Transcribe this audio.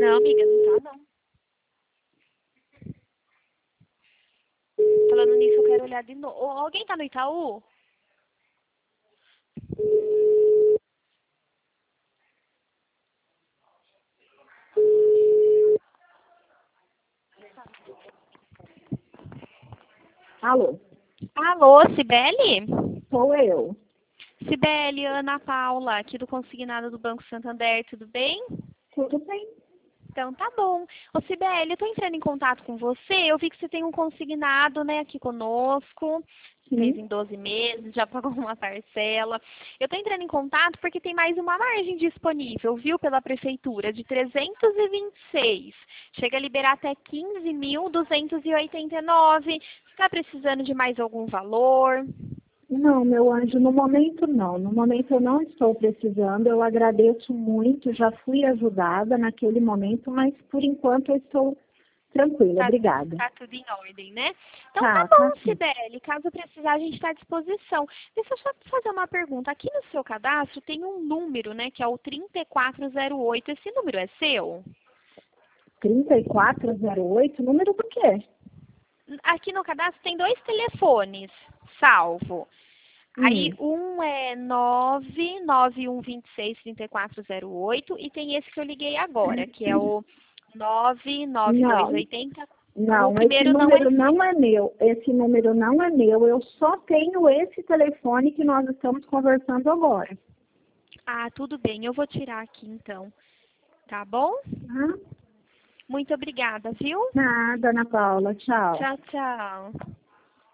Não, amiga, não tá não. Falando nisso, eu quero olhar de novo. Alguém tá no Itaú? Alô, Alô, Cibele? sou eu. Cibele, Ana Paula, aqui do Consignado do Banco Santander, tudo bem? Tudo bem? Então tá bom. Ô Cibele, eu tô entrando em contato com você, eu vi que você tem um consignado, né, aqui conosco, fez Sim. em 12 meses, já pagou uma parcela. Eu tô entrando em contato porque tem mais uma margem disponível, viu, pela Prefeitura, de 326. Chega a liberar até 15.289. Você tá precisando de mais algum valor? Não, meu anjo, no momento não. No momento eu não estou precisando. Eu agradeço muito. Já fui ajudada naquele momento, mas por enquanto eu estou tranquila. Tá, Obrigada. tá tudo em ordem, né? Então tá Tá bom, sim. Cibele. Caso precisar, a gente está à disposição. Deixa eu só fazer uma pergunta. Aqui no seu cadastro tem um número, né? Que é o 3408. Esse número é seu? 3408, número do quê? Aqui no cadastro tem dois telefones salvo. Aí Hum. um é 99126 3408 e tem esse que eu liguei agora, que é o Não, 99280. O não, esse primeiro não é número não seu. é meu. Esse número não é meu. Eu só tenho esse telefone que nós estamos conversando agora. Ah, tudo bem. Eu vou tirar aqui então. Tá bom? Tá? Muito obrigada, viu? Nada, Ana Paula. Tchau. Tchau, tchau.